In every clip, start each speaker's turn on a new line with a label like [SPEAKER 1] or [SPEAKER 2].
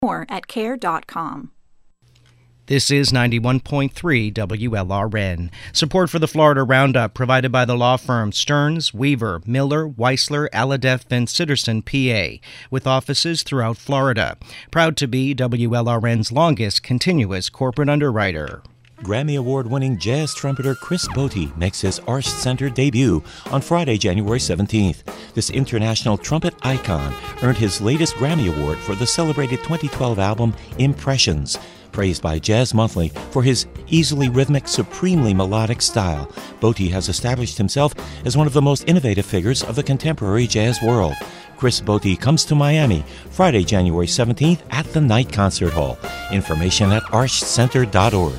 [SPEAKER 1] More at care.com.
[SPEAKER 2] This is 91.3 WLRN. Support for the Florida Roundup provided by the law firm Stearns, Weaver, Miller, Weisler, Aladef, and Sitterson, PA, with offices throughout Florida. Proud to be WLRN's longest continuous corporate underwriter.
[SPEAKER 3] Grammy Award-winning jazz trumpeter Chris Botti makes his Arch Center debut on Friday, January 17th. This international trumpet icon earned his latest Grammy Award for the celebrated 2012 album Impressions. Praised by Jazz Monthly for his easily rhythmic, supremely melodic style, Botti has established himself as one of the most innovative figures of the contemporary jazz world. Chris Botti comes to Miami Friday, January 17th at the Night Concert Hall. Information at archcenter.org.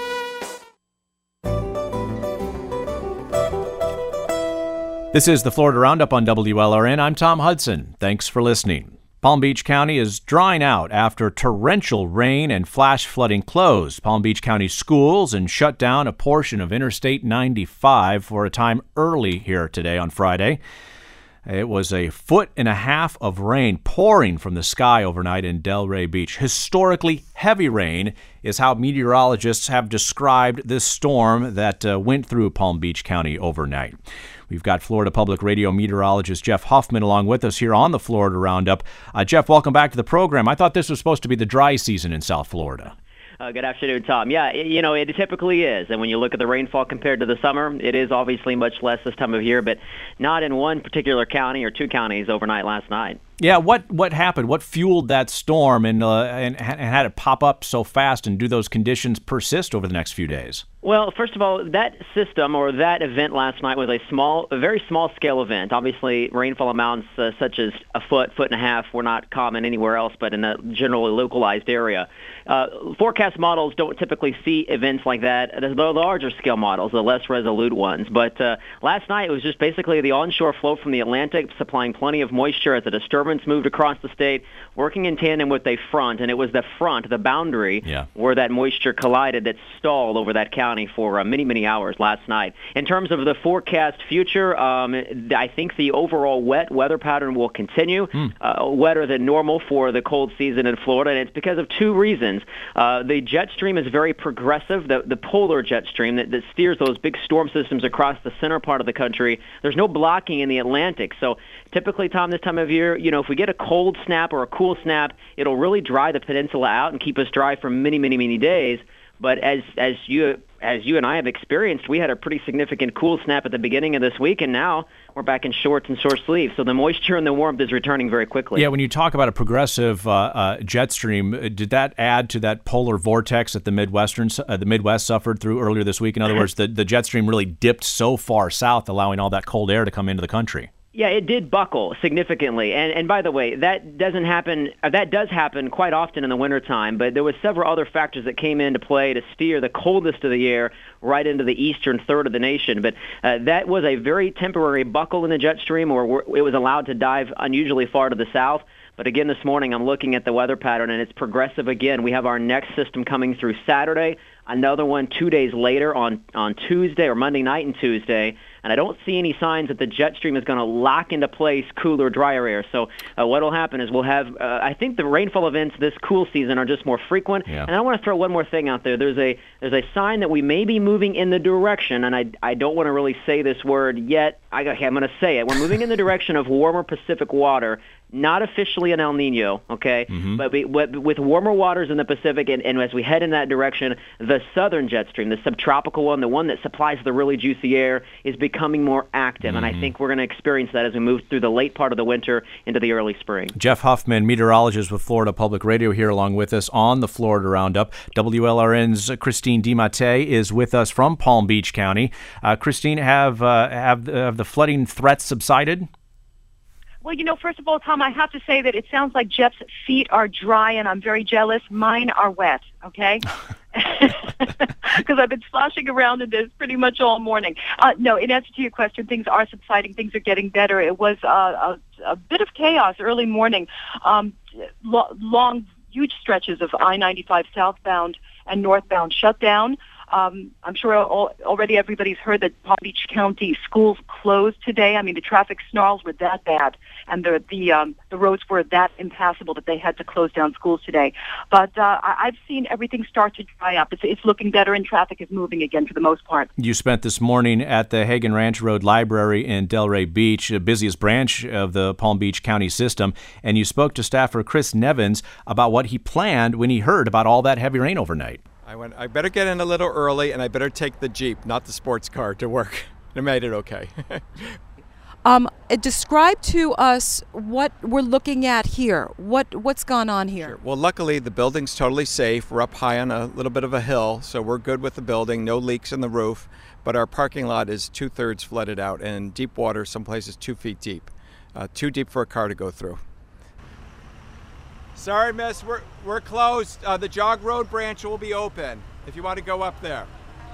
[SPEAKER 4] This is the Florida Roundup on WLRN. I'm Tom Hudson. Thanks for listening. Palm Beach County is drying out after torrential rain and flash flooding closed Palm Beach County schools and shut down a portion of Interstate 95 for a time early here today on Friday. It was 1.5 feet of rain pouring from the sky overnight in Delray Beach. Historically heavy rain is how meteorologists have described this storm that went through Palm Beach County overnight. We've got Florida Public Radio meteorologist Jeff Huffman along with us here on the Florida Roundup. Jeff, welcome back to the program. I thought this was supposed to be the dry season in South Florida.
[SPEAKER 5] Good afternoon, Tom. Yeah, it typically is. And when you look at the rainfall compared to the summer, it is obviously much less this time of year, but not in one particular county or two counties overnight last night.
[SPEAKER 4] Yeah, what happened? What fueled that storm and had it pop up so fast, and do those conditions persist over the next few days?
[SPEAKER 5] Well, first of all, that system or that event last night was a very small scale event. Obviously, rainfall amounts such as 1.5 feet were not common anywhere else, but in a generally localized area. Forecast models don't typically see events like that. The larger scale models, the less resolute ones. But last night it was just basically the onshore flow from the Atlantic supplying plenty of moisture as a disturbance moved across the state, working in tandem with a front, and it was the front, the boundary, where that moisture collided that stalled over that county for many, many hours last night. In terms of the forecast future, I think the overall wet weather pattern will continue, wetter than normal for the cold season in Florida, and it's because of two reasons. The jet stream is very progressive, the polar jet stream that steers those big storm systems across the center part of the country. There's no blocking in the Atlantic, so typically, Tom, this time of year, if we get a cold snap or a cool snap, it'll really dry the peninsula out and keep us dry for many, many, many days. But as you and I have experienced, we had a pretty significant cool snap at the beginning of this week, and now we're back in shorts and short sleeves. So the moisture and the warmth is returning very quickly.
[SPEAKER 4] Yeah, when you talk about a progressive jet stream, did that add to that polar vortex that the Midwest suffered through earlier this week? In other words, the jet stream really dipped so far south, allowing all that cold air to come into the country.
[SPEAKER 5] Yeah, it did buckle significantly. And by the way, that does happen quite often in the wintertime, but there were several other factors that came into play to steer the coldest of the year right into the eastern third of the nation. But that was a very temporary buckle in the jet stream, or it was allowed to dive unusually far to the south. But again, this morning I'm looking at the weather pattern, and it's progressive again. We have our next system coming through Saturday, another one 2 days later on Tuesday or Monday night and Tuesday. And I don't see any signs that the jet stream is going to lock into place cooler, drier air. So what will happen is we'll have, I think the rainfall events this cool season are just more frequent. Yeah. And I want to throw one more thing out there. There's a sign that we may be moving in the direction, and I don't want to really say this word yet. I'm going to say it. We're moving in the direction of warmer Pacific water. Not officially an El Nino, okay? Mm-hmm. But with warmer waters in the Pacific, and as we head in that direction, the southern jet stream, the subtropical one, the one that supplies the really juicy air, is becoming more active. Mm-hmm. And I think we're going to experience that as we move through the late part of the winter into the early spring.
[SPEAKER 4] Jeff Huffman, meteorologist with Florida Public Radio, here along with us on the Florida Roundup. WLRN's Christine DiMattei is with us from Palm Beach County. Christine, have the flooding threats subsided?
[SPEAKER 6] Well, first of all, Tom, I have to say that it sounds like Jeff's feet are dry, and I'm very jealous. Mine are wet, okay? Because I've been sloshing around in this pretty much all morning. No, in answer to your question, things are subsiding. Things are getting better. It was a bit of chaos early morning. Long, huge stretches of I-95 southbound and northbound shut down. I'm sure already everybody's heard that Palm Beach County schools closed today. I mean, the traffic snarls were that bad, and the roads were that impassable that they had to close down schools today. But I've seen everything start to dry up. It's looking better, and traffic is moving again for the most part.
[SPEAKER 4] You spent this morning at the Hagen Ranch Road Library in Delray Beach, the busiest branch of the Palm Beach County system, and you spoke to staffer Chris Nevins about what he planned when he heard about all that heavy rain overnight.
[SPEAKER 7] I better get in a little early, and I better take the Jeep, not the sports car, to work. I made it okay.
[SPEAKER 8] Describe to us what we're looking at here. What's gone on here?
[SPEAKER 7] Sure. Well, luckily, the building's totally safe. We're up high on a little bit of a hill, so we're good with the building. No leaks in the roof, but our parking lot is 2/3 flooded out, and deep water, some places 2 feet deep. Too deep for a car to go through. Sorry, miss, we're closed. The Jog Road branch will be open if you want to go up there.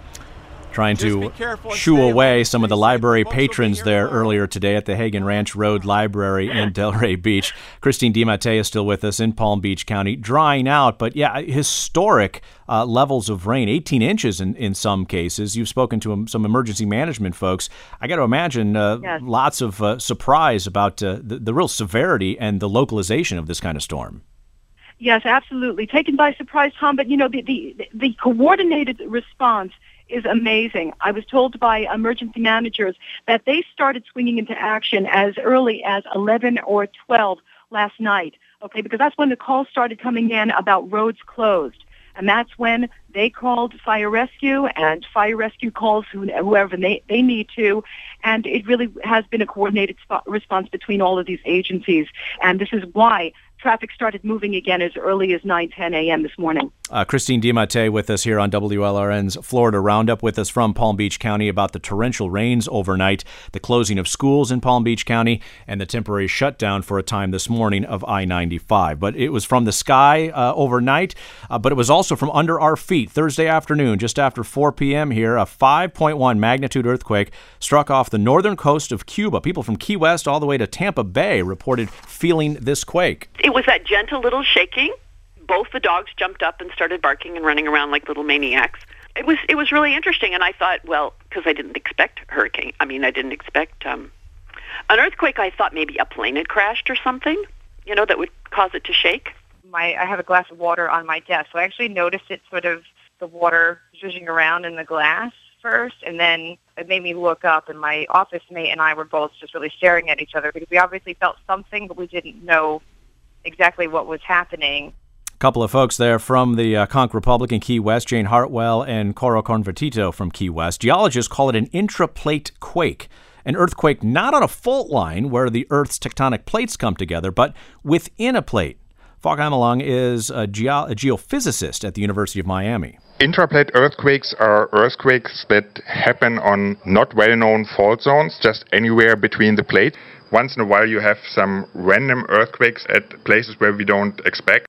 [SPEAKER 4] Trying to shoo away some of the library patrons there earlier today at the Hagen Ranch Road Library in Delray Beach. Christine DiMattei is still with us in Palm Beach County, drying out, but yeah, historic levels of rain, 18 inches in some cases. You've spoken to some emergency management folks. I got to imagine
[SPEAKER 6] Yes.
[SPEAKER 4] lots of surprise about the real severity and the localization of this kind of storm.
[SPEAKER 6] Yes, absolutely. Taken by surprise, Tom, but the coordinated response is amazing. I was told by emergency managers that they started swinging into action as early as 11 or 12 last night, okay, because that's when the calls started coming in about roads closed. And that's when they called fire rescue, and fire rescue calls whoever they need to. And it really has been a coordinated response between all of these agencies. And this is why traffic started moving again as early as 9:10 a.m. this morning.
[SPEAKER 4] Christine DiMattei with us here on WLRN's Florida Roundup, with us from Palm Beach County about the torrential rains overnight, the closing of schools in Palm Beach County, and the temporary shutdown for a time this morning of I-95. But it was from the sky overnight, but it was also from under our feet. Thursday afternoon, just after 4 p.m. here, a 5.1 magnitude earthquake struck off the northern coast of Cuba. People from Key West all the way to Tampa Bay reported feeling this quake.
[SPEAKER 9] It was that gentle little shaking. Both the dogs jumped up and started barking and running around like little maniacs. It was really interesting, and I thought, well, because I didn't expect hurricane. I mean, I didn't expect an earthquake. I thought maybe a plane had crashed or something, that would cause it to shake.
[SPEAKER 10] I have a glass of water on my desk, so I actually noticed it sort of the water zhuzhing around in the glass first, and then it made me look up, and my office mate and I were both just really staring at each other because we obviously felt something, but we didn't know exactly what was happening.
[SPEAKER 4] A couple of folks there from the Conch Republic in Key West, Jane Hartwell and Coro Convertito from Key West. Geologists call it an intraplate quake, an earthquake not on a fault line where the Earth's tectonic plates come together, but within a plate. Falk Amelung is a geophysicist at the University of Miami.
[SPEAKER 11] Intraplate earthquakes are earthquakes that happen on not well-known fault zones, just anywhere between the plate. Once in a while you have some random earthquakes at places where we don't expect.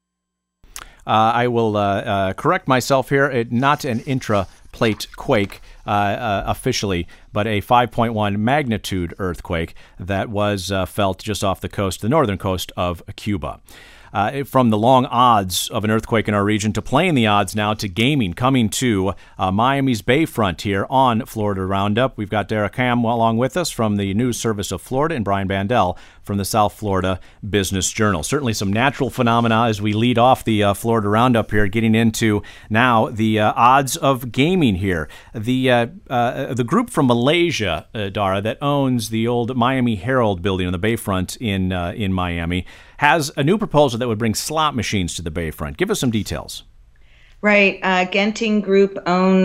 [SPEAKER 4] I will correct myself here. Not an intraplate quake officially, but a 5.1 magnitude earthquake that was felt just off the coast, the northern coast of Cuba. From the long odds of an earthquake in our region to playing the odds now to gaming, coming to Miami's Bayfront here on Florida Roundup. We've got Derek Ham along with us from the News Service of Florida and Brian Bandel from the South Florida Business Journal. Certainly some natural phenomena as we lead off the Florida Roundup here, getting into now the odds of gaming here. The group from Malaysia, Dara, that owns the old Miami Herald building on the Bayfront in Miami, has a new proposal that would bring slot machines to the Bayfront. Give us some details.
[SPEAKER 12] Right. Genting Group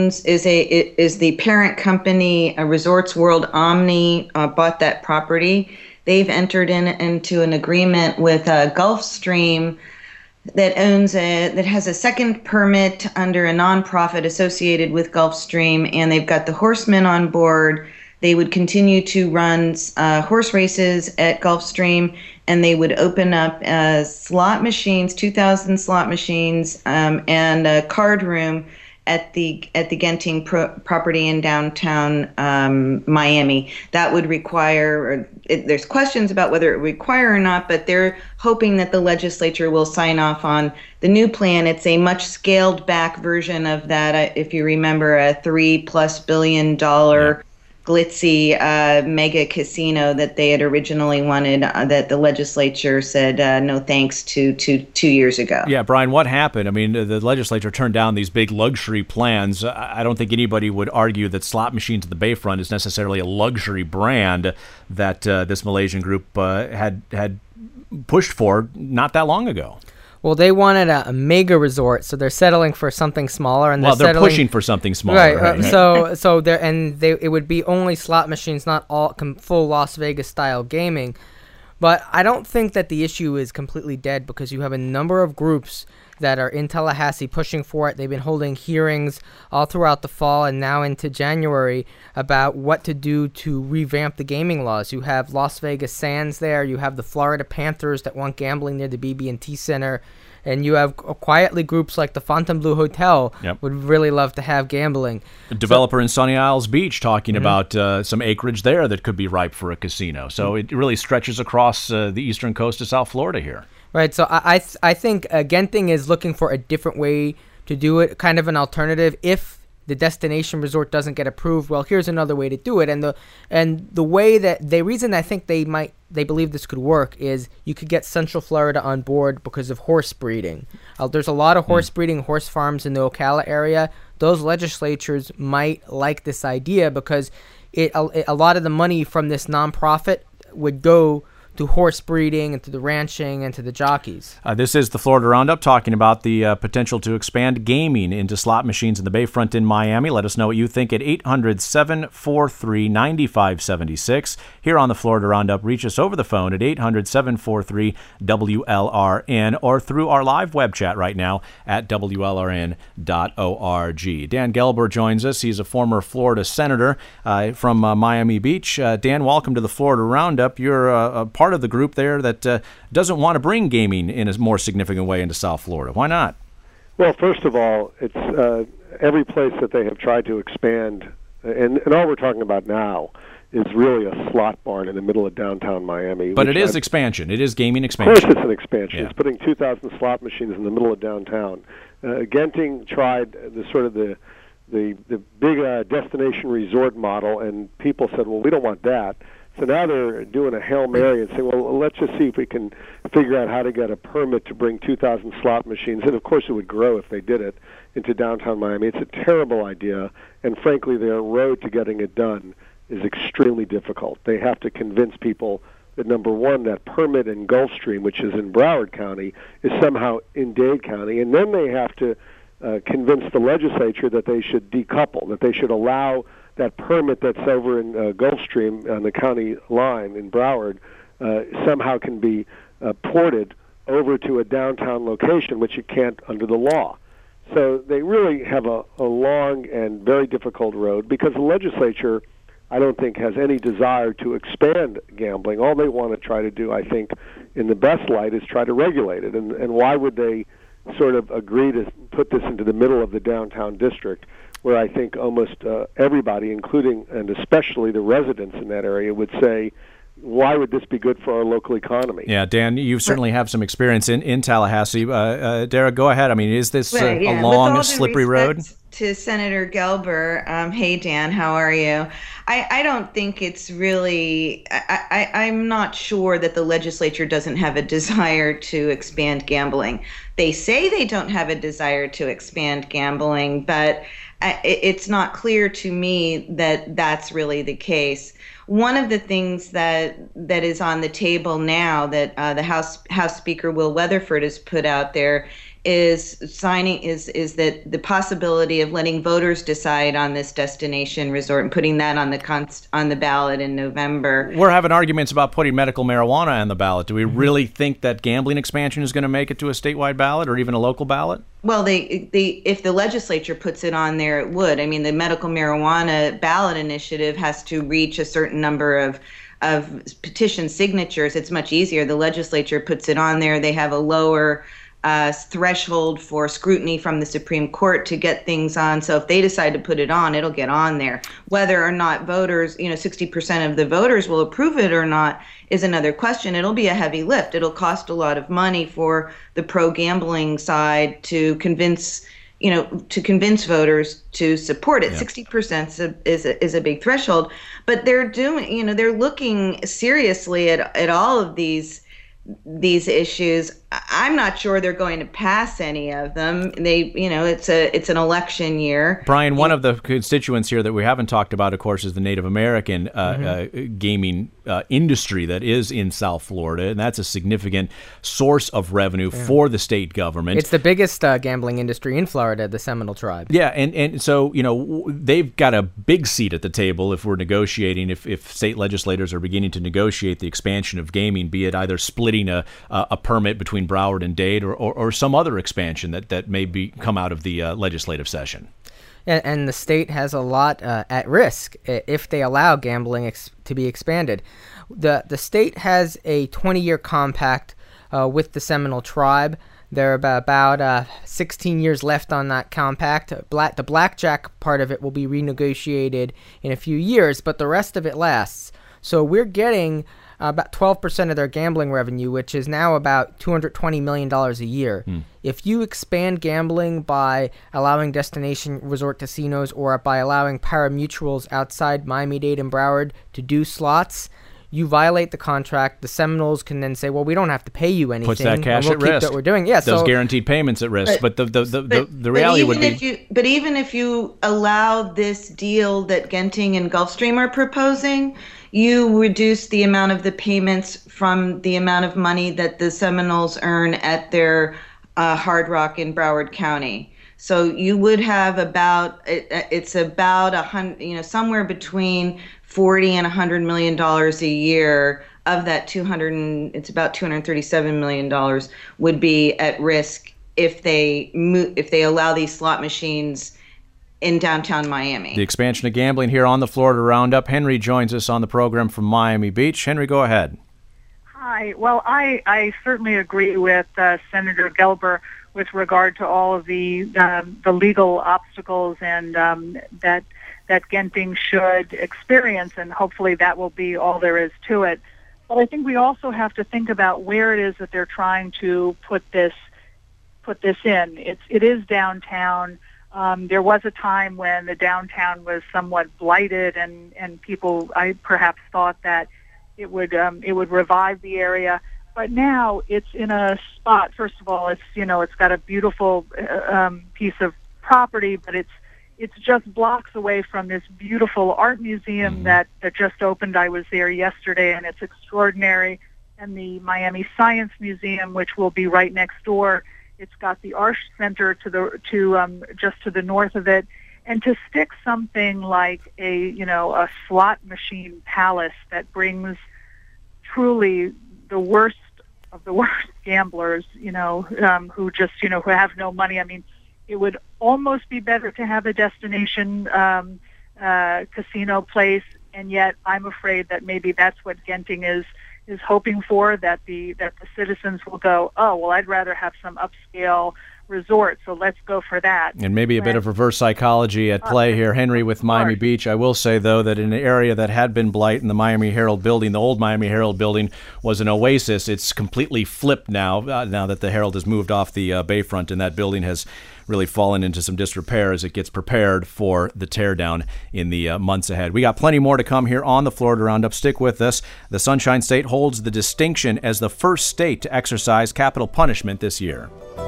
[SPEAKER 12] is the parent company. Resorts World Omni bought that property. They've entered into an agreement with Gulfstream that has a second permit under a nonprofit associated with Gulfstream, and they've got the horsemen on board. They would continue to run horse races at Gulfstream, and they would open up slot machines, 2,000 slot machines, and a card room at the Genting property in downtown Miami. That would require, there's questions about whether it would require or not, but they're hoping that the legislature will sign off on the new plan. It's a much scaled back version of that. If you remember, a $3+ billion glitzy mega casino that they had originally wanted, that the legislature said no thanks to 2 years ago.
[SPEAKER 4] Yeah, Brian, what happened? I mean, the legislature turned down these big luxury plans. I don't think anybody would argue that slot machines at the Bayfront is necessarily a luxury brand that this Malaysian group had pushed for not that long ago.
[SPEAKER 13] Well, they wanted a mega resort, so they're settling for something smaller, and
[SPEAKER 4] they're pushing for something smaller.
[SPEAKER 13] Right. It would be only slot machines, not all full Las Vegas style gaming. But I don't think that the issue is completely dead, because you have a number of groups that are in Tallahassee pushing for it. They've been holding hearings all throughout the fall and now into January about what to do to revamp the gaming laws. You have Las Vegas Sands there. You have the Florida Panthers that want gambling near the BB&T Center. And you have quietly groups like the Fontainebleau Hotel would really love to have gambling.
[SPEAKER 4] A developer in Sunny Isles Beach talking about some acreage there that could be ripe for a casino. So it really stretches across the eastern coast of South Florida here.
[SPEAKER 13] Right, so I think Genting is looking for a different way to do it, kind of an alternative. If the destination resort doesn't get approved, well, here's another way to do it. And the way that the reason I think they believe this could work is you could get Central Florida on board because of horse breeding. There's a lot of horse breeding, horse farms in the Ocala area. Those legislatures might like this idea because a lot of the money from this nonprofit would go to horse breeding and to the ranching and to the jockeys.
[SPEAKER 4] This is the Florida Roundup talking about the potential to expand gaming into slot machines in the Bayfront in Miami. Let us know what you think at 800-743-9576. Here on the Florida Roundup, reach us over the phone at 800-743-WLRN or through our live web chat right now at WLRN.org. Dan Gelber joins us. He's a former Florida senator from Miami Beach. Dan, welcome to the Florida Roundup. You're a part of the group there that doesn't want to bring gaming in a more significant way into South Florida. Why not?
[SPEAKER 14] Well, first of all, it's every place that they have tried to expand, and all we're talking about now is really a slot barn in the middle of downtown Miami.
[SPEAKER 4] But it is expansion. It is gaming expansion.
[SPEAKER 14] Of course it's an expansion.
[SPEAKER 4] Yeah.
[SPEAKER 14] It's putting 2,000 slot machines in the middle of downtown. Genting tried the big destination resort model, and people said, well, we don't want that. So now they're doing a Hail Mary and saying, well, let's just see if we can figure out how to get a permit to bring 2,000 slot machines. And, of course, it would grow if they did it into downtown Miami. It's a terrible idea, and, frankly, their road to getting it done is extremely difficult. They have to convince people that, number one, that permit in Gulfstream, which is in Broward County, is somehow in Dade County. And then they have to convince the legislature that they should decouple, that they should allow that permit that's over in Gulfstream on the county line in Broward somehow can be ported over to a downtown location, which it can't under the law. So they really have a long and very difficult road because the legislature, I don't think, has any desire to expand gambling. All they want to try to do, I think, in the best light, is try to regulate it. And why would they sort of agree to put this into the middle of the downtown district, where I think almost everybody, including and especially the residents in that area, would say, why would this be good for our local economy?
[SPEAKER 4] Yeah, Dan, you certainly have some experience in Tallahassee. Dara, go ahead. I mean, is this a long, slippery road?
[SPEAKER 12] To Senator Gelber, hey, Dan, how are you? I don't think it's really, I'm not sure that the legislature doesn't have a desire to expand gambling. They say they don't have a desire to expand gambling, but it's not clear to me that that's really the case. One of the things that is on the table now that the House Speaker Will Weatherford has put out there is that the possibility of letting voters decide on this destination resort and putting that on the ballot in November.
[SPEAKER 4] We're having arguments about putting medical marijuana on the ballot. Do we really think that gambling expansion is going to make it to a statewide ballot or even a local ballot?
[SPEAKER 12] Well, if the legislature puts it on there, it would. I mean, the medical marijuana ballot initiative has to reach a certain number of petition signatures. It's much easier. The legislature puts it on there. They have a lower threshold for scrutiny from the Supreme Court to get things on. So if they decide to put it on, it'll get on there. Whether or not voters, 60% of the voters will approve it or not is another question. It'll be a heavy lift. It'll cost a lot of money for the pro-gambling side to convince voters to support it. 60% is a big threshold, but they're looking seriously at all of these issues. I'm not sure they're going to pass any of them. It's an election year.
[SPEAKER 4] Brian, one of the constituents here that we haven't talked about, of course, is the Native American gaming industry that is in South Florida, and that's a significant source of revenue for the state government.
[SPEAKER 13] It's the biggest gambling industry in Florida, the Seminole Tribe.
[SPEAKER 4] Yeah, and so, they've got a big seat at the table if we're negotiating, if state legislators are beginning to negotiate the expansion of gaming, be it either splitting a permit between Broward and Dade or some other expansion that may come out of the legislative session.
[SPEAKER 13] And the state has a lot at risk if they allow gambling to be expanded. The state has a 20-year compact with the Seminole Tribe. There are about 16 years left on that compact. The blackjack part of it will be renegotiated in a few years, but the rest of it lasts. So we're getting about 12% of their gambling revenue, which is now about $220 million a year. If you expand gambling by allowing destination resort casinos or by allowing pari-mutuels outside Miami-Dade and Broward to do slots, you violate the contract. The Seminoles can then say, well, we don't have to pay you anything.
[SPEAKER 4] Puts that cash at risk.
[SPEAKER 13] What we're doing. Yeah,
[SPEAKER 4] those guaranteed payments at risk. But the reality would be...
[SPEAKER 12] But even if you allow this deal that Genting and Gulfstream are proposing, you reduce the amount of the payments from the amount of money that the Seminoles earn at their Hard Rock in Broward County. So you would have it's about somewhere between $40 and $100 million a year of that it's about $237 million would be at risk if they allow these slot machines in downtown Miami.
[SPEAKER 4] The expansion of gambling here on the Florida Roundup. Henry joins us on the program from Miami Beach. Henry, go ahead.
[SPEAKER 15] Hi. Well, I certainly agree with Senator Gelber with regard to all of the legal obstacles and that Genting should experience, and hopefully that will be all there is to it. But I think we also have to think about where it is that they're trying to put this in. It is downtown. There was a time when the downtown was somewhat blighted, and people perhaps thought that it would revive the area. But now it's in a spot. First of all, it's got a beautiful piece of property, but it's just blocks away from this beautiful art museum that just opened. I was there yesterday, and it's extraordinary. And the Miami Science Museum, which will be right next door. It's got the Arch Center just to the north of it, and to stick something like a slot machine palace that brings truly the worst of the worst gamblers, who just who have no money. I mean, it would almost be better to have a destination casino place, and yet I'm afraid that maybe that's what Genting is hoping for, that the citizens will go, oh, well, I'd rather have some upscale resort, so let's go for that.
[SPEAKER 4] And maybe a bit of reverse psychology at play here. Henry with Miami Beach. I will say, though, that in an area that had been blight in the Miami Herald building, the old Miami Herald building was an oasis. It's completely flipped now that the Herald has moved off the bayfront, and that building has really fallen into some disrepair as it gets prepared for the teardown in the months ahead. We got plenty more to come here on the Florida Roundup. Stick with us. The Sunshine State holds the distinction as the first state to exercise capital punishment this year.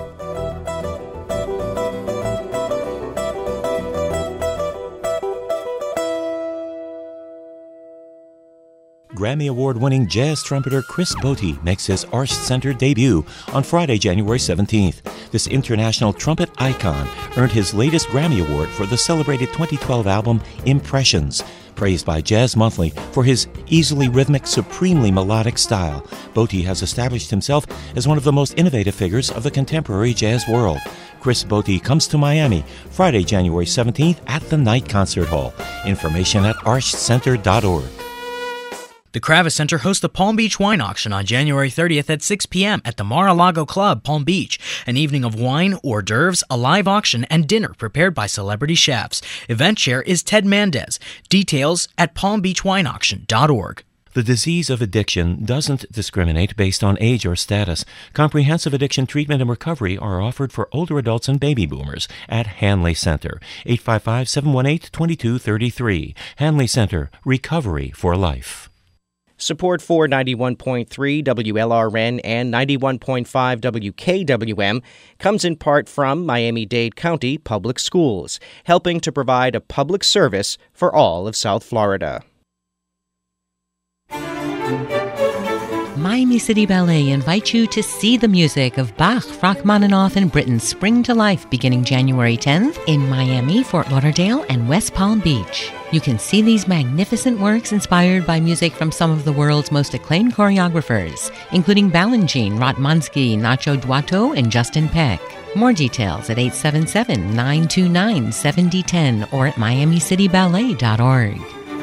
[SPEAKER 3] Grammy Award-winning jazz trumpeter Chris Botti makes his Arts-centered debut on Friday, January 17th. This international trumpet icon earned his latest Grammy Award for the celebrated 2012 album Impressions. Praised by Jazz Monthly for his easily rhythmic, supremely melodic style, Botti has established himself as one of the most innovative figures of the contemporary jazz world. Chris Botti comes to Miami Friday, January 17th at the Night Concert Hall. Information at archcenter.org.
[SPEAKER 16] The Kravis Center hosts the Palm Beach Wine Auction on January 30th at 6 p.m. at the Mar-a-Lago Club, Palm Beach. An evening of wine, hors d'oeuvres, a live auction, and dinner prepared by celebrity chefs. Event chair is Ted Mendez. Details at palmbeachwineauction.org.
[SPEAKER 3] The disease of addiction doesn't discriminate based on age or status. Comprehensive addiction treatment and recovery are offered for older adults and baby boomers at Hanley Center. 855-718-2233. Hanley Center. Recovery for life.
[SPEAKER 2] Support for 91.3 WLRN and 91.5 WKWM comes in part from Miami-Dade County Public Schools, helping to provide a public service for all of South Florida.
[SPEAKER 17] Miami City Ballet invites you to see the music of Bach, Rachmaninoff, and Britten's Spring to Life beginning January 10th in Miami, Fort Lauderdale, and West Palm Beach. You can see these magnificent works inspired by music from some of the world's most acclaimed choreographers, including Balanchine, Ratmansky, Nacho Duato, and Justin Peck. More details at 877-929-7010 or at miamicityballet.org.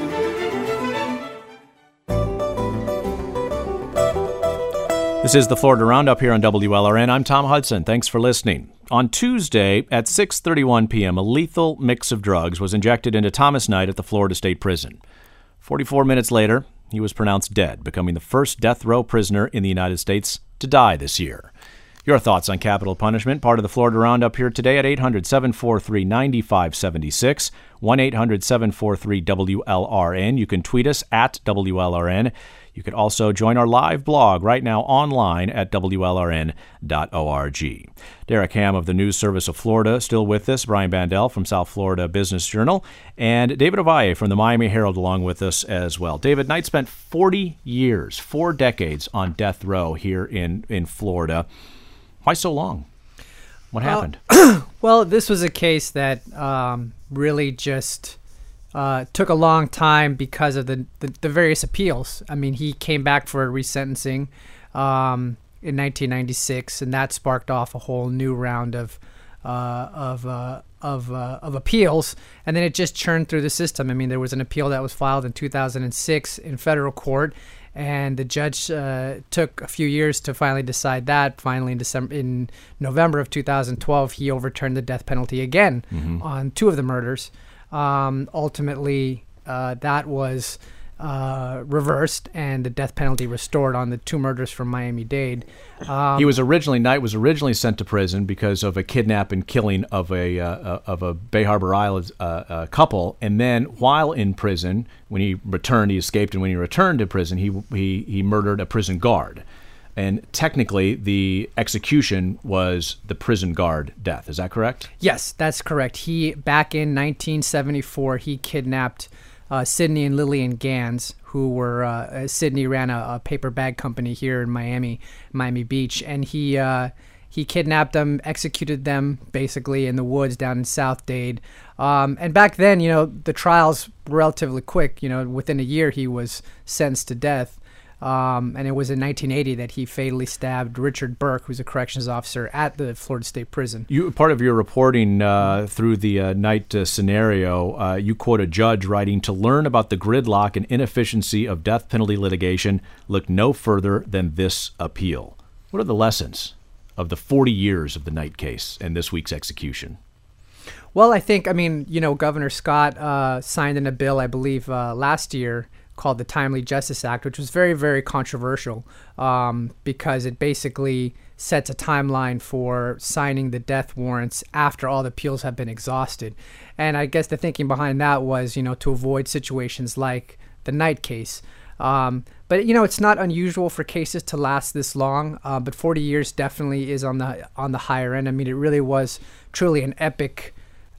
[SPEAKER 4] This is the Florida Roundup here on WLRN. I'm Tom Hudson. Thanks for listening. On Tuesday at 6:31 p.m., a lethal mix of drugs was injected into Thomas Knight at the Florida State Prison. 44 minutes later, he was pronounced dead, becoming the first death row prisoner in the United States to die this year. Your thoughts on capital punishment, part of the Florida Roundup here today at 800-743-9576, 1-800-743-WLRN. You can tweet us at WLRN. You could also join our live blog right now online at WLRN.org. Derek Ham of the News Service of Florida still with us, Brian Bandel from South Florida Business Journal, and David Ovalle from the Miami Herald along with us as well. David, Knight spent 40 years, 4 decades on death row here in Florida. Why so long? What happened?
[SPEAKER 13] Well, this was a case that really just took a long time because of the various appeals. I mean, he came back for a resentencing in 1996, and that sparked off a whole new round of appeals, and then it just churned through the system. I mean, there was an appeal that was filed in 2006 in federal court, and the judge took a few years to finally decide that. Finally, in November of 2012, he overturned the death penalty again on 2 of the murders. Ultimately, that was reversed and the death penalty restored on the 2 murders from Miami-Dade.
[SPEAKER 4] Knight was originally sent to prison because of a kidnap and killing of a Bay Harbor Islands couple, and then while in prison, when he returned, he escaped, and when he returned to prison, he murdered a prison guard. And technically, the execution was the prison guard death. Is that correct?
[SPEAKER 13] Yes, that's correct. Back in 1974, he kidnapped Sidney and Lillian Gans, who were Sidney ran a paper bag company here in Miami Beach, and he kidnapped them, executed them basically in the woods down in South Dade. And back then, the trials were relatively quick. Within a year, he was sentenced to death. And it was in 1980 that he fatally stabbed Richard Burke, who's a corrections officer at the Florida State Prison. Part of your reporting through the Knight scenario, you quote a judge writing, "To learn about the gridlock and inefficiency of death penalty litigation, look no further than this appeal." What are the lessons of the 40 years of the Knight case and this week's execution? Well, I think, Governor Scott signed in a bill, I believe, last year, called the Timely Justice Act, which was very, very controversial because it basically sets a timeline for signing the death warrants after all the appeals have been exhausted. And I guess the thinking behind that was, to avoid situations like the Knight case. But, it's not unusual for cases to last this long, but 40 years definitely is on the higher end. I mean, it really was truly an epic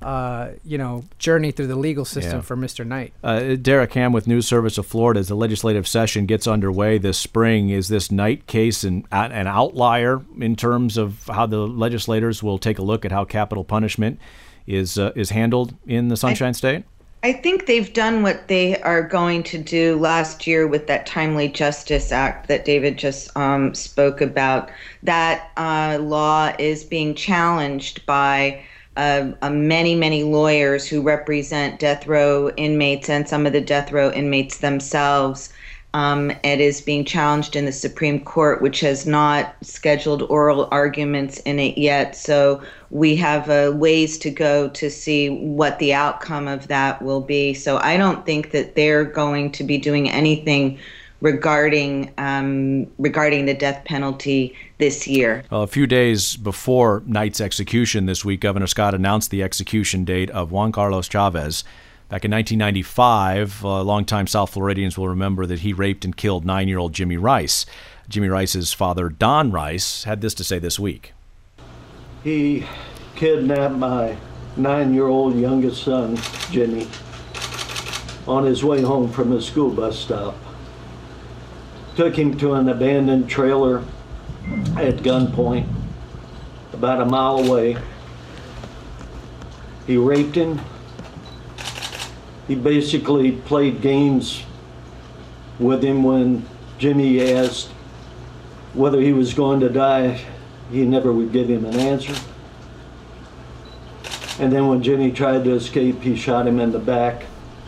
[SPEAKER 13] journey through the legal system for Mr. Knight.
[SPEAKER 4] Derek Ham with News Service of Florida. As the legislative session gets underway this spring, is this Knight case an outlier in terms of how the legislators will take a look at how capital punishment is handled in the Sunshine State?
[SPEAKER 12] I think they've done what they are going to do last year with that Timely Justice Act that David just spoke about. That law is being challenged by many lawyers who represent death row inmates and some of the death row inmates themselves. It is being challenged in the Supreme Court, which has not scheduled oral arguments in it yet. So we have a ways to go to see what the outcome of that will be. So I don't think that they're going to be doing anything regarding the death penalty this year.
[SPEAKER 4] Well, a few days before Knight's execution this week, Governor Scott announced the execution date of Juan Carlos Chavez. Back in 1995, longtime South Floridians will remember that he raped and killed 9-year-old Jimmy Rice. Jimmy Rice's father, Don Rice, had this to say this week.
[SPEAKER 18] He kidnapped my 9-year-old youngest son, Jimmy, on his way home from a school bus stop. Took him to an abandoned trailer at gunpoint, about a mile away. He raped him. He basically played games with him. When Jimmy asked whether he was going to die, he never would give him an answer. And then when Jimmy tried to escape, he shot him in the back.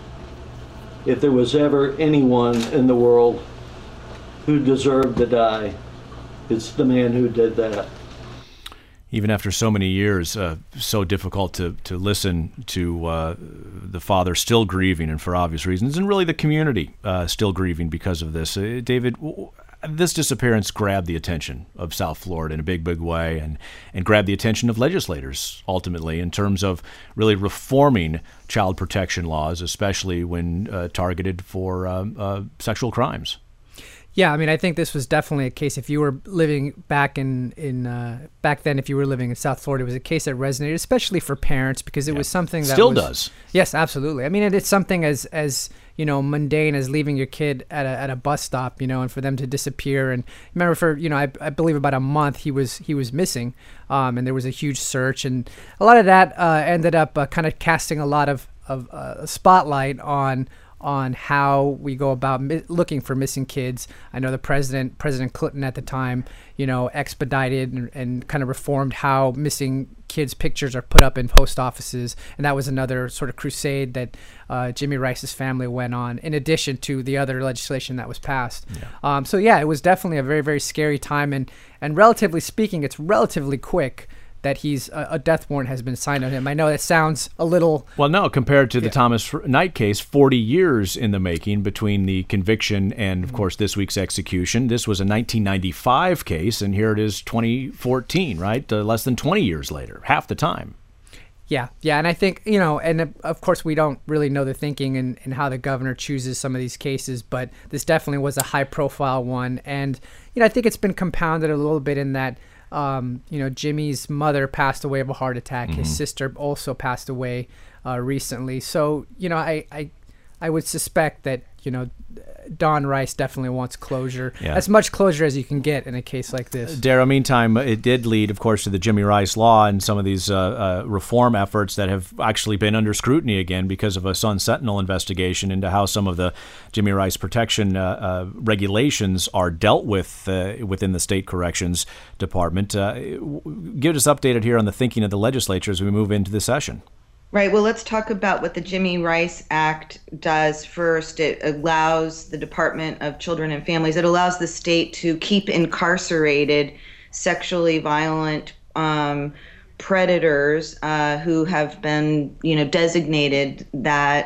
[SPEAKER 18] If there was ever anyone in the world who deserved to die, it's the man who did that.
[SPEAKER 4] Even after so many years, so difficult to listen to the father still grieving, and for obvious reasons, and really the community still grieving because of this. David, this disappearance grabbed the attention of South Florida in a big, big way, and grabbed the attention of legislators, ultimately, in terms of really reforming child protection laws, especially when targeted for sexual crimes.
[SPEAKER 13] Yeah, I mean, I think this was definitely a case. If you were living back back then, if you were living in South Florida, it was a case that resonated, especially for parents, because it was something that
[SPEAKER 4] still does.
[SPEAKER 13] Yes, absolutely. I mean, it's something as mundane as leaving your kid at a bus stop, and for them to disappear. And remember, for I believe about a month he was missing, and there was a huge search, and a lot of that ended up kind of casting a lot of spotlight on how we go about looking for missing kids. I know the President Clinton at the time, expedited and kind of reformed how missing kids' pictures are put up in post offices. And that was another sort of crusade that Jimmy Rice's family went on, in addition to the other legislation that was passed. Yeah. It was definitely a very, very scary time. And relatively speaking, it's relatively quick that he's a death warrant has been signed on him. I know that sounds a little... Well,
[SPEAKER 4] no, compared to the Thomas Knight case, 40 years in the making between the conviction and, of course, this week's execution. This was a 1995 case, and here it is 2014, right? Less than 20 years later, half the time.
[SPEAKER 13] Yeah, and I think, and of course we don't really know the thinking and how the governor chooses some of these cases, but this definitely was a high-profile one. And, I think it's been compounded a little bit in that, Jimmy's mother passed away of a heart attack. Mm-hmm. His sister also passed away recently. So, I would suspect that, Don Rice definitely wants closure. Yeah. As much closure as you can get in a case like this.
[SPEAKER 4] Darrow, meantime, it did lead, of course, to the Jimmy Rice law and some of these reform efforts that have actually been under scrutiny again because of a Sun Sentinel investigation into how some of the Jimmy Rice protection regulations are dealt with within the state corrections department. Get us updated here on the thinking of the legislature as we move into the session.
[SPEAKER 12] Right. Well, let's talk about what the Jimmy Rice Act does first. It allows the Department of Children and Families, it allows the state to keep incarcerated sexually violent predators who have been, designated that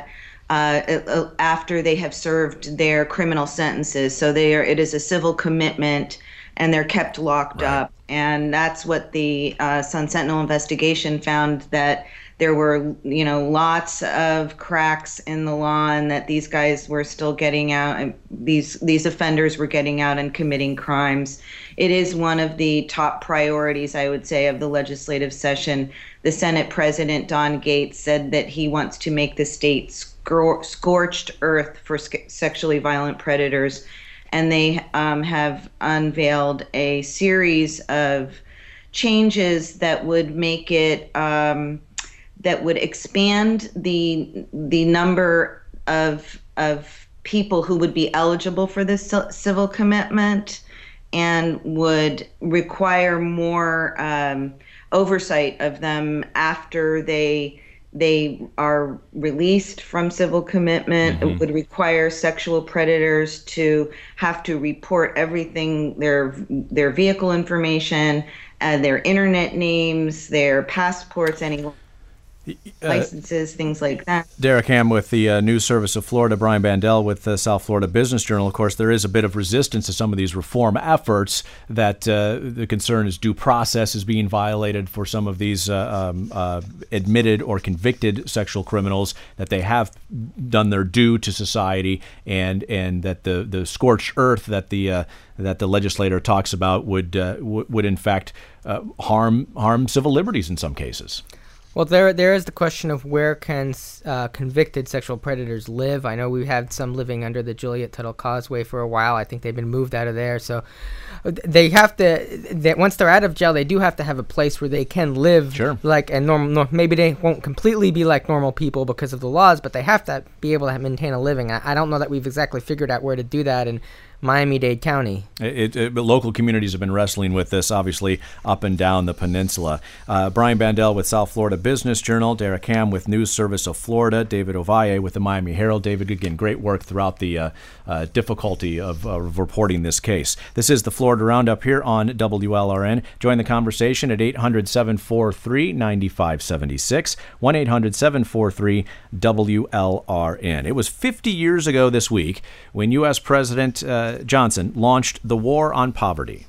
[SPEAKER 12] after they have served their criminal sentences. So it is a civil commitment, and they're kept locked up. And that's what the Sun Sentinel investigation found, that there were, lots of cracks in the law, and that these guys were still getting out, and these offenders were getting out and committing crimes. It is one of the top priorities, I would say, of the legislative session. The Senate President, Don Gates, said that he wants to make the state scorched earth for sexually violent predators. And they have unveiled a series of changes that would make it that would expand the number of people who would be eligible for this civil commitment, and would require more oversight of them after they they are released from civil commitment. It would require sexual predators to have to report everything, their vehicle information, their internet names, their passports, any licenses, things like that.
[SPEAKER 4] Derek Ham with the News Service of Florida, Brian Bandel with the South Florida Business Journal. Of course, there is a bit of resistance to some of these reform efforts, that the concern is due process is being violated for some of these admitted or convicted sexual criminals, that they have done their due to society, and that the scorched earth that the legislator talks about would in fact harm civil liberties in some cases.
[SPEAKER 13] Well, there is the question of where can convicted sexual predators live. I know we had some living under the Joliet Tuttle Causeway for a while. I think they've been moved out of there. So they have to, once they're out of jail, they do have to have a place where they can live. Sure. Like a normal, maybe they won't completely be like normal people because of the laws, but they have to be able to maintain a living. I don't know that we've exactly figured out where to do that in Miami-Dade County.
[SPEAKER 4] Local communities have been wrestling with this, obviously, up and down the peninsula. Brian Bandel with South Florida Business Journal, Derek Ham with News Service of Florida, David Ovalle with the Miami Herald. David, again, great work throughout the difficulty of reporting this case. This is the Florida Roundup here on WLRN. Join the conversation at 800-743-9576, 1-800-743-WLRN. It was 50 years ago this week when U.S. President Johnson launched the War on Poverty.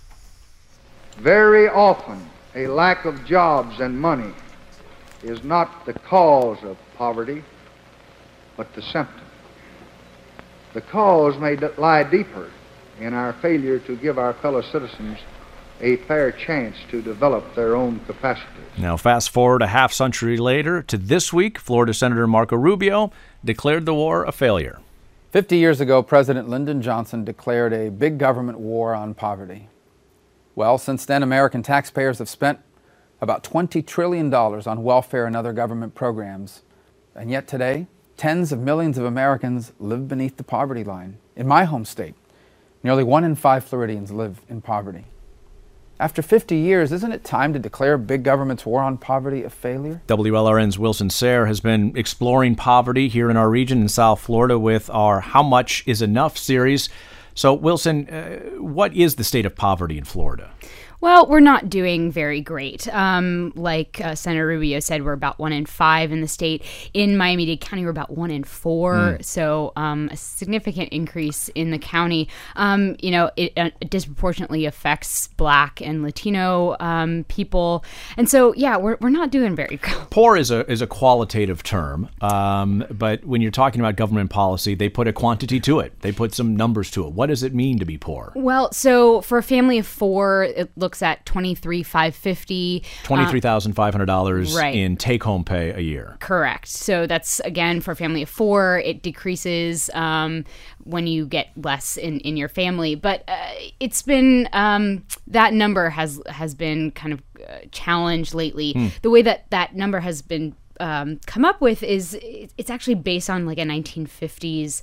[SPEAKER 19] Very often, a lack of jobs and money is not the cause of poverty, but the symptom. The cause may lie deeper in our failure to give our fellow citizens a fair chance to develop their own capacities.
[SPEAKER 4] Now, fast forward a half century later to this week, Florida Senator Marco Rubio declared the war a failure.
[SPEAKER 20] 50 years ago, President Lyndon Johnson declared a big government war on poverty. Well, since then, American taxpayers have spent about $20 trillion on welfare and other government programs. And yet today, tens of millions of Americans live beneath the poverty line. In my home state, nearly 1 in 5 Floridians live in poverty. After 50 years, isn't it time to declare big government's war on poverty a failure?
[SPEAKER 4] WLRN's Wilson Sayre has been exploring poverty here in our region in South Florida with our How Much Is Enough series. So, Wilson, what is the state of poverty in Florida?
[SPEAKER 21] Well, we're not doing very great. Like Senator Rubio said, we're about 1 in 5 in the state. In Miami-Dade County, we're about 1 in 4. So a significant increase in the county. It disproportionately affects Black and Latino people. And so, yeah, we're not doing very good.
[SPEAKER 4] Poor is a qualitative term. But when you're talking about government policy, they put a quantity to it. They put some numbers to it. What does it mean to be poor?
[SPEAKER 21] Well, so for a family of 4, it looks at $23,550.
[SPEAKER 4] $23,500 in take-home pay a year.
[SPEAKER 21] Correct. So that's, again, for a family of 4. It decreases when you get less in your family. But it's been, that number has been kind of challenged lately. The way that number has been come up with is it's actually based on like a 1950s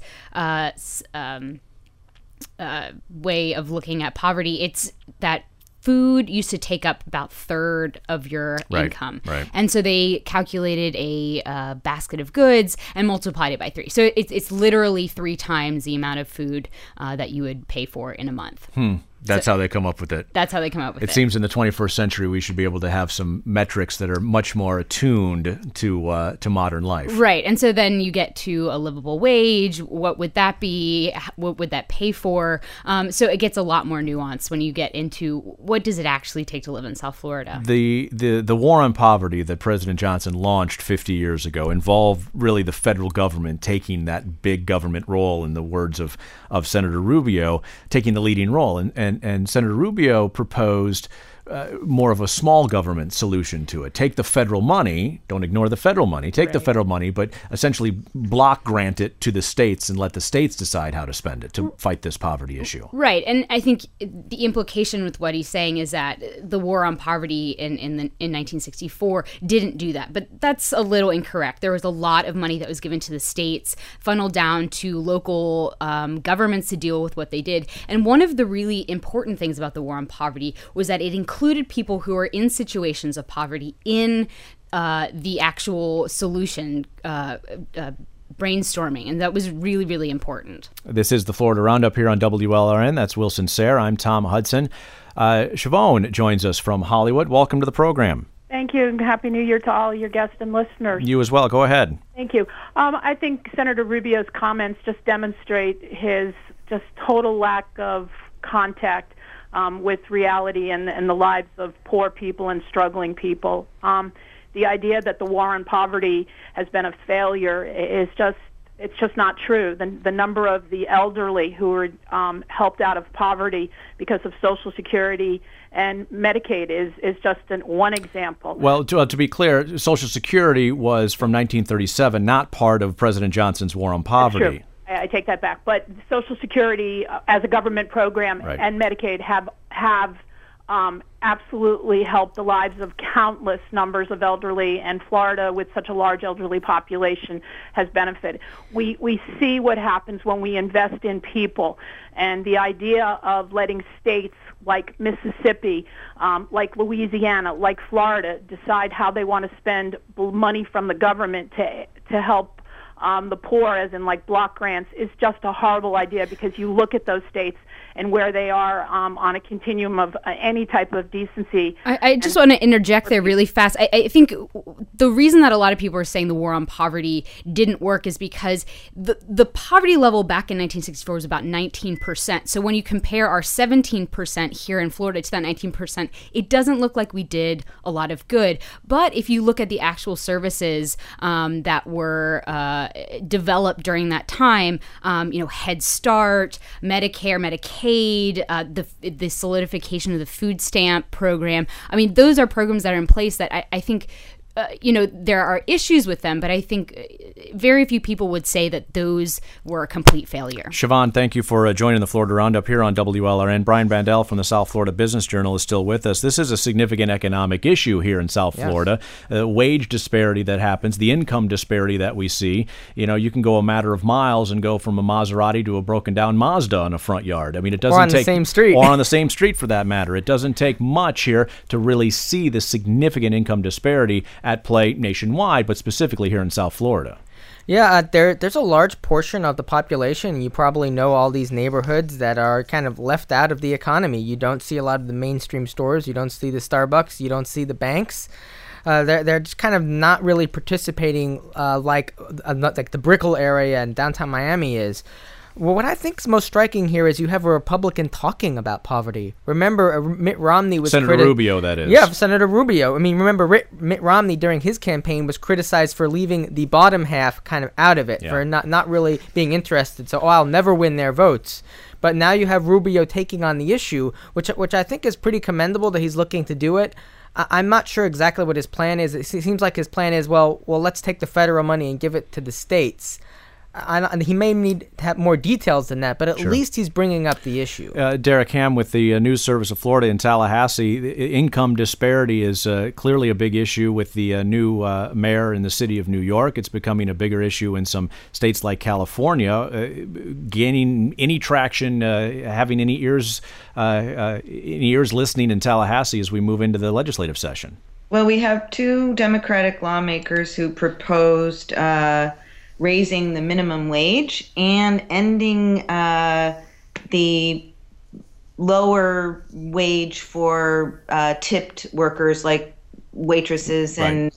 [SPEAKER 21] way of looking at poverty. It's that food used to take up about 1/3 of your income. Right. And so they calculated a basket of goods and multiplied it by 3. So it's literally 3 times the amount of food that you would pay for in a month.
[SPEAKER 4] That's how they come up with it.
[SPEAKER 21] That's how they come up with it.
[SPEAKER 4] It seems in the 21st century we should be able to have some metrics that are much more attuned to modern life.
[SPEAKER 21] Right. And so then you get to a livable wage. What would that be? What would that pay for? So it gets a lot more nuanced when you get into what does it actually take to live in South Florida.
[SPEAKER 4] The war on poverty that President Johnson launched 50 years ago involved really the federal government taking that big government role, in the words of Senator Rubio, taking the leading role. And Senator Rubio proposed more of a small government solution to it. Take the federal money, don't ignore the federal money, take the federal money, but essentially block grant it to the states and let the states decide how to spend it to fight this poverty issue.
[SPEAKER 21] Right. And I think the implication with what he's saying is that the war on poverty in 1964 didn't do that. But that's a little incorrect. There was a lot of money that was given to the states, funneled down to local governments to deal with what they did. And one of the really important things about the war on poverty was that it included included people who are in situations of poverty in the actual solution brainstorming, and that was really, really important.
[SPEAKER 4] This is the Florida Roundup here on WLRN. That's Wilson Sayre. I'm Tom Hudson. Siobhan joins us from Hollywood. Welcome to the program.
[SPEAKER 1] Thank you, and Happy New Year to all your guests and listeners.
[SPEAKER 4] You as well. Go ahead.
[SPEAKER 1] Thank you. I think Senator Rubio's comments just demonstrate his just total lack of contact with reality and the lives of poor people and struggling people. The idea that the war on poverty has been a failure is it's just not true. The number of the elderly who are helped out of poverty because of Social Security and Medicaid is just one example.
[SPEAKER 4] Well, to be clear, Social Security was from 1937, not part of President Johnson's war on poverty.
[SPEAKER 1] That's true. I take that back. But Social Security as a government program and Medicaid have absolutely helped the lives of countless numbers of elderly, and Florida, with such a large elderly population, has benefited. We see what happens when we invest in people, and the idea of letting states like Mississippi, like Louisiana, like Florida, decide how they want to spend money from the government to help the poor, as in like block grants, is just a horrible idea, because you look at those states and where they are on a continuum of any type of decency.
[SPEAKER 21] I just want to interject there really fast. I think the reason that a lot of people are saying the war on poverty didn't work is because the poverty level back in 1964 was about 19%. So when you compare our 17% here in Florida to that 19%, it doesn't look like we did a lot of good. But if you look at the actual services that were developed during that time, Head Start, Medicare, Medicaid, the solidification of the food stamp program. I mean, those are programs that are in place that I think, there are issues with them, but I think very few people would say that those were a complete failure.
[SPEAKER 4] Siobhan, thank you for joining the Florida Roundup here on WLRN. Brian Bandel from the South Florida Business Journal is still with us. This is a significant economic issue here in South Florida. Wage disparity that happens, the income disparity that we see. You can go a matter of miles and go from a Maserati to a broken down Mazda in a front yard. I mean, it doesn't
[SPEAKER 13] or on
[SPEAKER 4] take,
[SPEAKER 13] the same street.
[SPEAKER 4] Or on the same street for that matter. It doesn't take much here to really see the significant income disparity at play nationwide, but specifically here in South Florida.
[SPEAKER 13] Yeah, there's a large portion of the population. You probably know all these neighborhoods that are kind of left out of the economy. You don't see a lot of the mainstream stores. You don't see the Starbucks. You don't see the banks. They're just kind of not really participating like the Brickell area and downtown Miami is. Well, what I think is most striking here is you have a Republican talking about poverty. Remember, Mitt Romney was...
[SPEAKER 4] Senator Rubio, that is.
[SPEAKER 13] Yeah, Senator Rubio. I mean, remember, Mitt Romney during his campaign was criticized for leaving the bottom half kind of out of it, for not really being interested. So, I'll never win their votes. But now you have Rubio taking on the issue, which I think is pretty commendable that he's looking to do it. I'm not sure exactly what his plan is. It seems like his plan is, well, let's take the federal money and give it to the states. He may need to have more details than that, but at least he's bringing up the issue.
[SPEAKER 4] Derek Ham with the News Service of Florida in Tallahassee. The income disparity is clearly a big issue with the new mayor in the city of New York. It's becoming a bigger issue in some states like California. Gaining any traction, having any ears listening in Tallahassee as we move into the legislative session.
[SPEAKER 12] Well, we have two Democratic lawmakers who proposed raising the minimum wage and ending the lower wage for tipped workers like waitresses and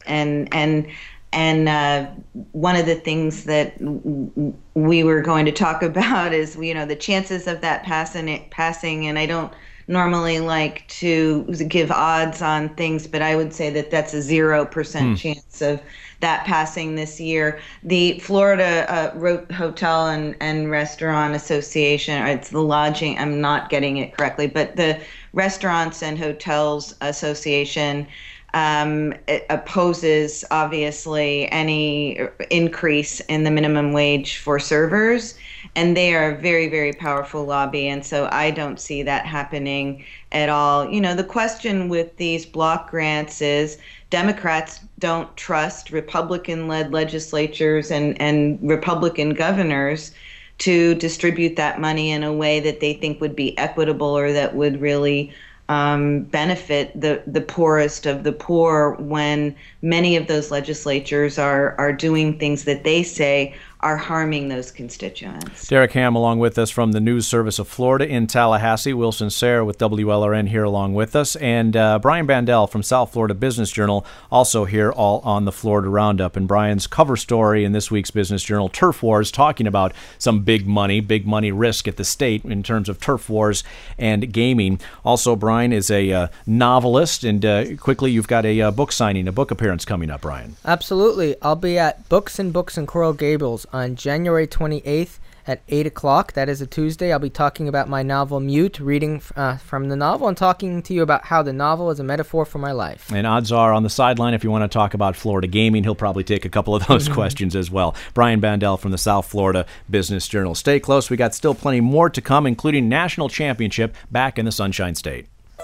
[SPEAKER 12] one of the things that we were going to talk about is the chances of that passing, and I don't normally like to give odds on things, but I would say that that's a 0% chance of that passing this year. The Florida Hotel and Restaurant Association, or it's the lodging, I'm not getting it correctly, but the Restaurants and Hotels Association opposes, obviously, any increase in the minimum wage for servers. And they are a very, very powerful lobby, and so I don't see that happening at all. The question with these block grants is Democrats don't trust Republican-led legislatures and Republican governors to distribute that money in a way that they think would be equitable or that would really benefit the poorest of the poor when many of those legislatures are doing things that they say are harming those constituents.
[SPEAKER 4] Derek Ham along with us from the News Service of Florida in Tallahassee. Wilson Sayre with WLRN here along with us. And Brian Bandel from South Florida Business Journal also here, all on the Florida Roundup. And Brian's cover story in this week's Business Journal, Turf Wars, talking about some big money risk at the state in terms of turf wars and gaming. Also, Brian is a novelist. And quickly, you've got a book signing, a book appearance coming up, Brian.
[SPEAKER 13] Absolutely. I'll be at Books and Books in Coral Gables on January 28th at 8 o'clock. That is a Tuesday. I'll be talking about my novel Mute, reading from the novel, and talking to you about how the novel is a metaphor for my life.
[SPEAKER 4] And odds are on the sideline, if you want to talk about Florida gaming, he'll probably take a couple of those questions as well. Brian Bandel from the South Florida Business Journal. Stay close. We got still plenty more to come, including National Championship back in the Sunshine State.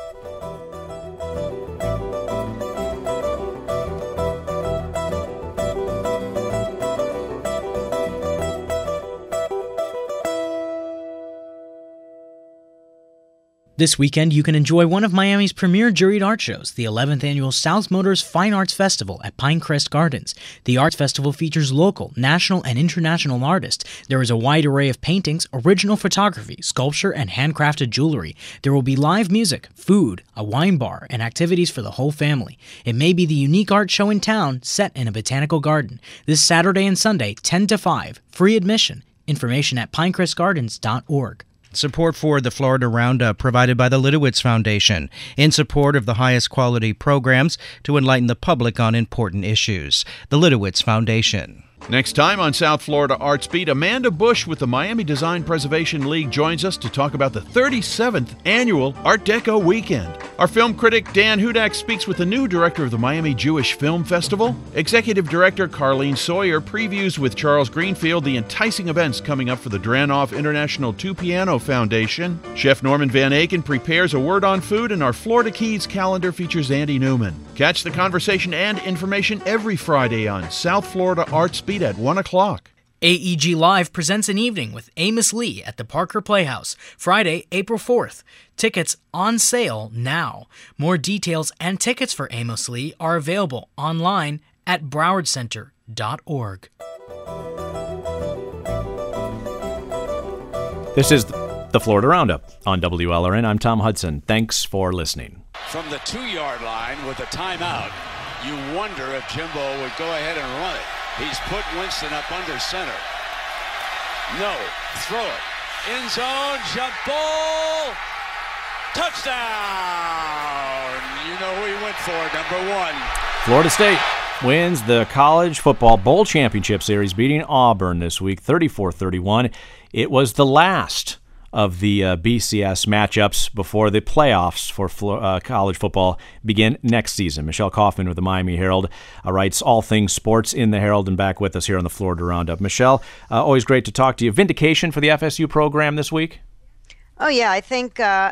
[SPEAKER 16] This weekend, you can enjoy one of Miami's premier juried art shows, the 11th annual South Motors Fine Arts Festival at Pinecrest Gardens. The arts festival features local, national, and international artists. There is a wide array of paintings, original photography, sculpture, and handcrafted jewelry. There will be live music, food, a wine bar, and activities for the whole family. It may be the unique art show in town set in a botanical garden. This Saturday and Sunday, 10 to 5, free admission. Information at pinecrestgardens.org.
[SPEAKER 2] Support for the Florida Roundup provided by the Litowitz Foundation in support of the highest quality programs to enlighten the public on important issues. The Litowitz Foundation.
[SPEAKER 5] Next time on South Florida Arts Beat, Amanda Bush with the Miami Design Preservation League joins us to talk about the 37th annual Art Deco Weekend. Our film critic Dan Hudak speaks with the new director of the Miami Jewish Film Festival. Executive Director Carlene Sawyer previews with Charles Greenfield the enticing events coming up for the Dranoff International Two Piano Foundation. Chef Norman Van Aken prepares a word on food, and our Florida Keys calendar features Andy Newman. Catch the conversation and information every Friday on South Florida Arts Beat at 1 o'clock.
[SPEAKER 16] AEG Live presents an evening with Amos Lee at the Parker Playhouse, Friday, April 4th. Tickets on sale now. More details and tickets for Amos Lee are available online at browardcenter.org.
[SPEAKER 4] This is the Florida Roundup on WLRN. I'm Tom Hudson. Thanks for listening.
[SPEAKER 22] From the 2-yard line with a timeout, you wonder if Jimbo would go ahead and run it. He's put Winston up under center. No. Throw it. End zone. Jump ball. Touchdown. You know who he went for, number 1.
[SPEAKER 4] Florida State wins the College Football Bowl Championship Series, beating Auburn this week, 34-31. It was the last of the BCS matchups before the playoffs for college football begin next season. Michelle Kaufman with the Miami Herald writes all things sports in the Herald and back with us here on the Florida Roundup. Michelle, always great to talk to you. Vindication for the FSU program this week?
[SPEAKER 23] Oh, yeah. I think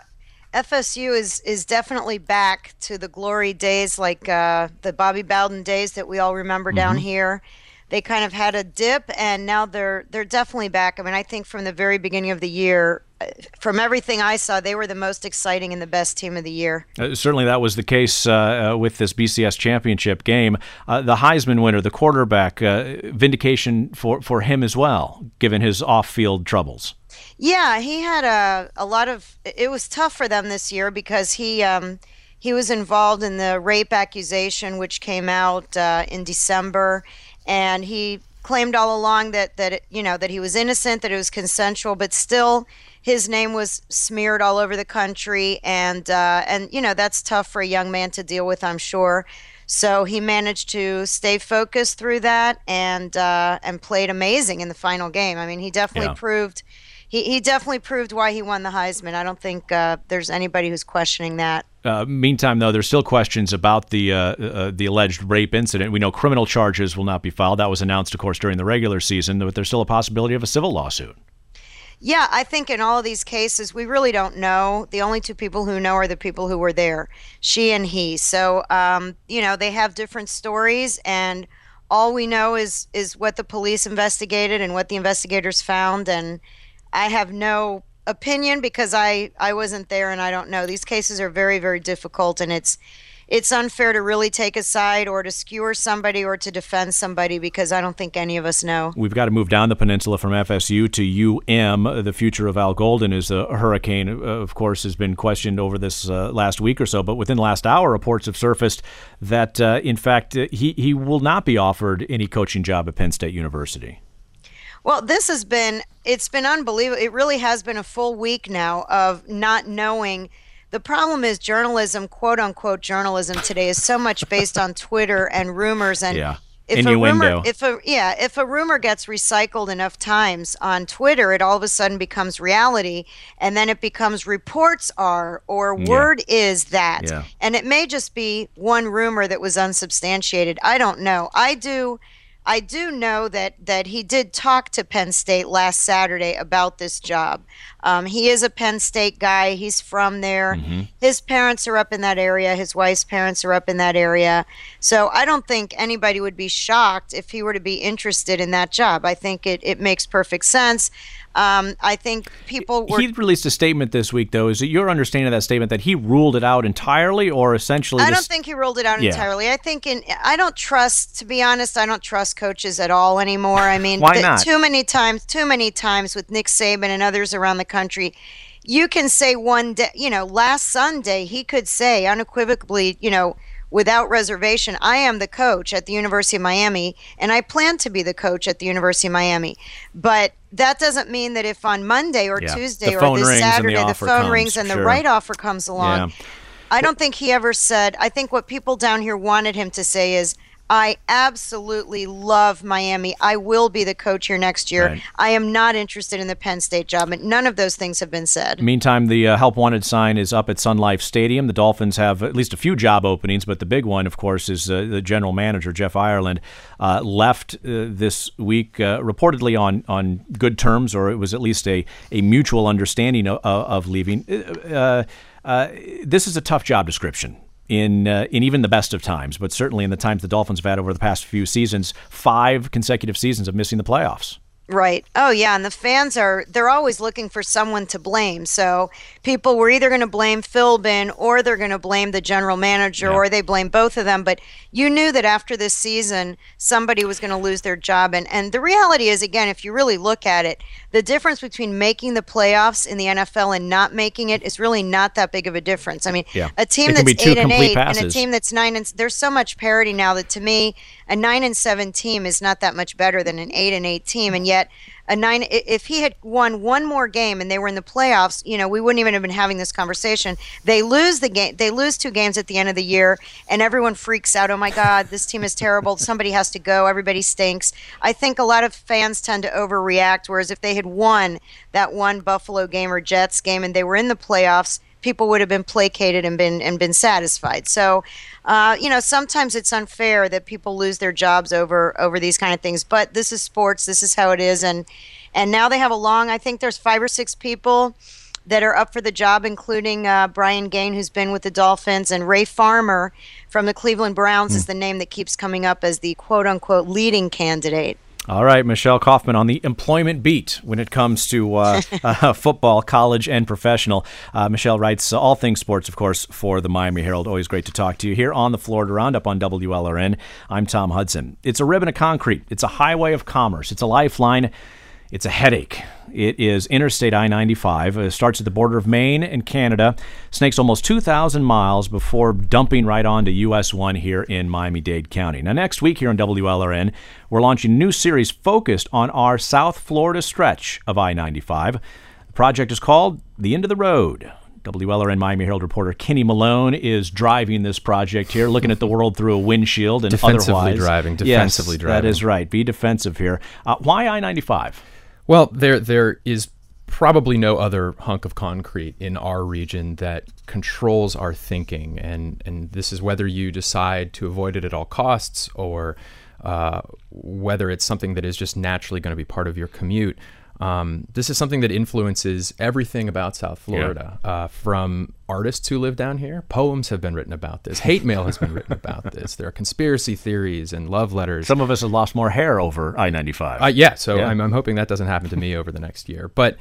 [SPEAKER 23] FSU is definitely back to the glory days, like the Bobby Bowden days that we all remember down here. They kind of had a dip, and now they're definitely back. I mean, I think from the very beginning of the year, from everything I saw, they were the most exciting and the best team of the year.
[SPEAKER 4] Certainly that was the case with this BCS championship game. The Heisman winner, the quarterback, vindication for him as well, given his off-field troubles.
[SPEAKER 23] Yeah, he had a lot of – it was tough for them this year because he was involved in the rape accusation, which came out in December, and he claimed all along that he was innocent, that it was consensual, but still his name was smeared all over the country, and that's tough for a young man to deal with, I'm sure. So he managed to stay focused through that and played amazing in the final game. I mean, he definitely proved he definitely proved why he won the Heisman. I don't think there's anybody who's questioning that.
[SPEAKER 4] Meantime, though, there's still questions about the alleged rape incident. We know criminal charges will not be filed. That was announced, of course, during the regular season, but there's still a possibility of a civil lawsuit.
[SPEAKER 23] Yeah, I think in all of these cases, we really don't know. The only two people who know are the people who were there, she and he. So, they have different stories, and all we know is what the police investigated and what the investigators found, and I have no opinion because I wasn't there and I don't know. These cases are very, very difficult, and it's unfair to really take a side or to skewer somebody or to defend somebody because I don't think any of us know.
[SPEAKER 4] We've got to move down the peninsula from FSU to UM. The future of Al Golden as a Hurricane, of course, has been questioned over this last week or so. But within the last hour, reports have surfaced that, in fact, he will not be offered any coaching job at Penn State University.
[SPEAKER 23] Well, it's been unbelievable. It really has been a full week now of not knowing. The problem is journalism, quote unquote journalism today, is so much based on Twitter and rumors and
[SPEAKER 4] innuendo.
[SPEAKER 23] If a rumor gets recycled enough times on Twitter, it all of a sudden becomes reality, and then it becomes reports are or word is that. Yeah. And it may just be one rumor that was unsubstantiated. I don't know. I do know that he did talk to Penn State last Saturday about this job. He is a Penn State guy. He's from there. Mm-hmm. His parents are up in that area. His wife's parents are up in that area. So I don't think anybody would be shocked if he were to be interested in that job. I think it makes perfect sense. I think people were...
[SPEAKER 4] He released a statement this week, though. Is it your understanding of that statement that he ruled it out entirely, or essentially...
[SPEAKER 23] I don't think he ruled it out entirely. I think to be honest, I don't trust coaches at all anymore. I mean,
[SPEAKER 4] why not?
[SPEAKER 23] Too many times with Nick Saban and others around the country, you can say one day, last Sunday, he could say unequivocally, without reservation, I am the coach at the University of Miami, and I plan to be the coach at the University of Miami. But that doesn't mean that if on Monday or Tuesday or this Saturday the phone rings and the right offer comes along, I don't think he ever said, I think what people down here wanted him to say is, I absolutely love Miami. I will be the coach here next year. Right. I am not interested in the Penn State job. And none of those things have been said.
[SPEAKER 4] Meantime, the Help Wanted sign is up at Sun Life Stadium. The Dolphins have at least a few job openings, but the big one, of course, is the general manager, Jeff Ireland, left this week reportedly on good terms, or it was at least a mutual understanding of leaving. This is a tough job description. In even the best of times, but certainly in the times the Dolphins have had over the past few seasons, 5 consecutive seasons of missing the playoffs.
[SPEAKER 23] Right. Oh, yeah. And the fans they're always looking for someone to blame. So people were either going to blame Philbin or they're going to blame the general manager or they blame both of them. But you knew that after this season, somebody was going to lose their job. And the reality is, again, if you really look at it, the difference between making the playoffs in the NFL and not making it is really not that big of a difference. I mean, a team that's 8-8 and a team that's 9-, there's so much parity now that to me, a 9-7 team is not that much better than an 8-8 team. And yet if he had won one more game and they were in the playoffs, we wouldn't even have been having this conversation. They lose the game. They lose 2 games at the end of the year, and everyone freaks out. Oh my God, this team is terrible. Somebody has to go. Everybody stinks. I think a lot of fans tend to overreact. Whereas if they had won that one Buffalo game or Jets game and they were in the playoffs, people would have been placated and been satisfied. So, sometimes it's unfair that people lose their jobs over these kind of things. But this is sports. This is how it is. And now they have I think there's 5 or 6 people that are up for the job, including Brian Gaine, who's been with the Dolphins, and Ray Farmer from the Cleveland Browns is the name that keeps coming up as the quote-unquote leading candidate.
[SPEAKER 4] All right, Michelle Kaufman on the employment beat when it comes to football, college, and professional. Michelle writes all things sports, of course, for the Miami Herald. Always great to talk to you here on the Florida Roundup on WLRN. I'm Tom Hudson. It's a ribbon of concrete. It's a highway of commerce. It's a lifeline. It's a headache. It is Interstate I-95. It starts at the border of Maine and Canada, snakes almost 2,000 miles before dumping right onto US 1 here in Miami-Dade County. Now, next week here on WLRN, we're launching a new series focused on our South Florida stretch of I-95. The project is called The End of the Road. WLRN Miami Herald reporter Kenny Malone is driving this project here, looking at the world through a windshield and
[SPEAKER 6] defensively
[SPEAKER 4] otherwise.
[SPEAKER 6] Driving.
[SPEAKER 4] Yes, that is right. Be defensive here. Why I-95?
[SPEAKER 6] Well, there is probably no other hunk of concrete in our region that controls our thinking, and this is whether you decide to avoid it at all costs or whether it's something that is just naturally going to be part of your commute. This is something that influences everything about South Florida, from artists who live down here. Poems have been written about this. Hate mail has been written about this. There are conspiracy theories and love letters.
[SPEAKER 4] Some of us have lost more hair over I-95.
[SPEAKER 6] So I'm hoping that doesn't happen to me over the next year. But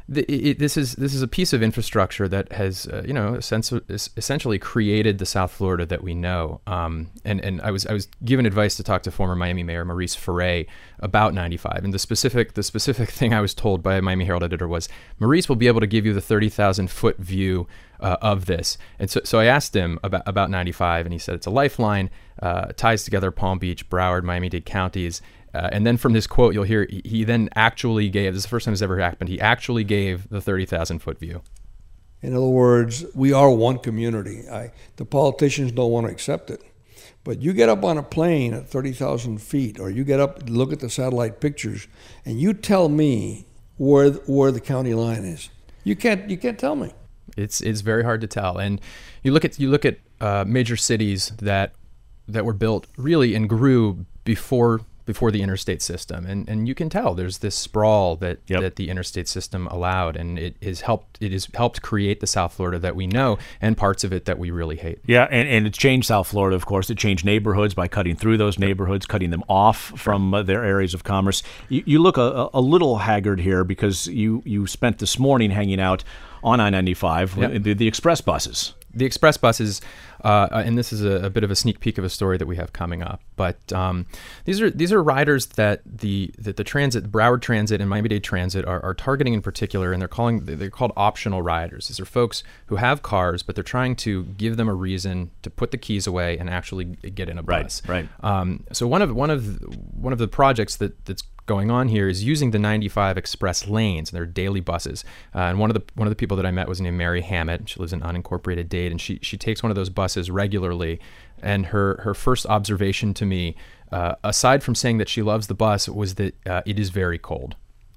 [SPEAKER 6] This is a piece of infrastructure that has essentially created the South Florida that we know. And I was given advice to talk to former Miami Mayor Maurice Ferre about 95, and the specific thing I was told by a Miami Herald editor was Maurice will be able to give you the 30,000-foot view of this. And so I asked him about 95, and he said it's a lifeline, ties together Palm Beach, Broward, Miami-Dade counties. And then from this quote, you'll hear he then actually gave, this is the first time this ever happened, he actually gave the 30,000-foot view.
[SPEAKER 7] In other words, we are one community. The politicians don't want to accept it. But you get up on a plane at 30,000 feet, or you get up, look at the satellite pictures, and you tell me where the county line is. You can't tell me.
[SPEAKER 6] It's very hard to tell. And you look at major cities that were built really and grew before the interstate system, and you can tell there's this sprawl that the interstate system allowed, and it has helped create the South Florida that we know, and parts of it that we really hate.
[SPEAKER 4] Yeah, and it's changed South Florida, of course. It changed neighborhoods by cutting through those neighborhoods, cutting them off from their areas of commerce. You look a little haggard here because you spent this morning hanging out on I-95, the express buses.
[SPEAKER 6] The express buses, and this is a bit of a sneak peek of a story that we have coming up. But these are riders that the transit, Broward Transit and Miami-Dade Transit are targeting in particular, and they're called optional riders. These are folks who have cars, but they're trying to give them a reason to put the keys away and actually get in a bus.
[SPEAKER 4] Right.
[SPEAKER 6] So one of the projects that's going on here is using the 95 express lanes, and they're daily buses. And one of the people that I met was named Mary Hammett. She lives in unincorporated Dade, and she takes one of those buses regularly. And her first observation to me, aside from saying that she loves the bus, was that it is very cold.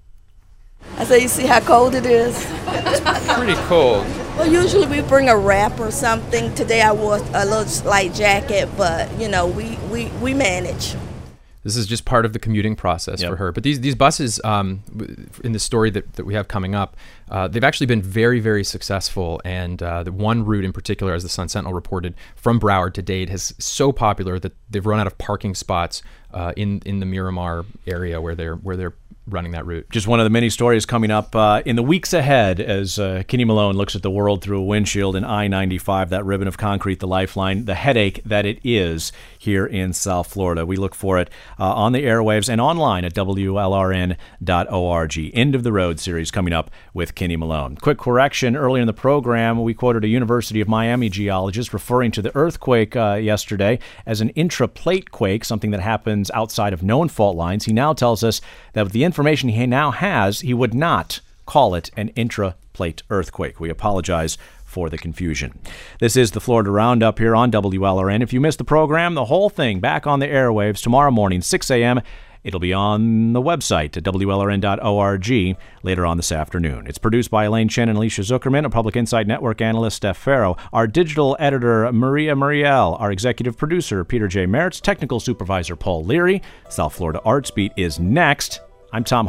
[SPEAKER 8] I say, you see how cold it is?
[SPEAKER 6] Pretty cold.
[SPEAKER 8] Well, usually we bring a wrap or something. Today I wore a little light jacket, but we manage.
[SPEAKER 6] This is just part of the commuting process for her. But these buses, in the story that we have coming up, they've actually been very, very successful. And the one route in particular, as the Sun Sentinel reported, from Broward to Dade, is so popular that they've run out of parking spots in the Miramar area where they're running that route.
[SPEAKER 4] Just one of the many stories coming up in the weeks ahead as Kenny Malone looks at the world through a windshield in I-95, that ribbon of concrete, the lifeline, the headache that it is here in South Florida. We look for it on the airwaves and online at WLRN.org. End of the Road series coming up with Kenny Malone. Quick correction, earlier in the program, we quoted a University of Miami geologist referring to the earthquake yesterday as an intraplate quake, something that happens outside of known fault lines. He now tells us that with the information he now has, he would not call it an intraplate earthquake. We apologize for the confusion. This is the Florida Roundup here on WLRN. If you missed the program, the whole thing back on the airwaves tomorrow morning, 6 a.m. It'll be on the website at WLRN.org later on this afternoon. It's produced by Elaine Chen and Alicia Zuckerman, a Public Insight Network analyst, Steph Farrow, our digital editor, Maria Muriel, our executive producer, Peter J. Mertz, technical supervisor, Paul Leary. South Florida Arts Beat is next. I'm Tom